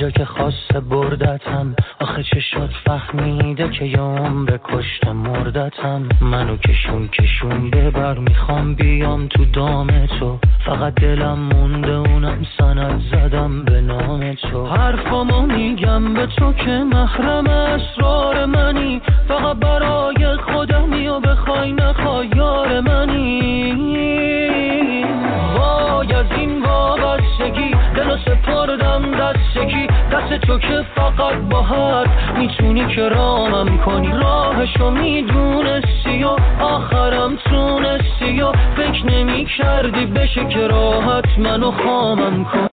داره که خواسته بردتم، آخه چشات فهمیده که یه عمر کشته مردتم. منو کشون ببر، میخوام بیام تو دام تو، فقط دلم مونده اونم سند زدم به نام تو. حرفامو میگم به تو که محرم اسرار منی، فقط برای خودمی و بخوای نخوای یار منی. وای از این وابستگی دلو سپردم دستگی، دست تو که فقط باهات میتونی کرامم کنی. راهشو میدونستی و آخرم تونستی و فکر نمی کردی بشه که راحت منو خامم کن.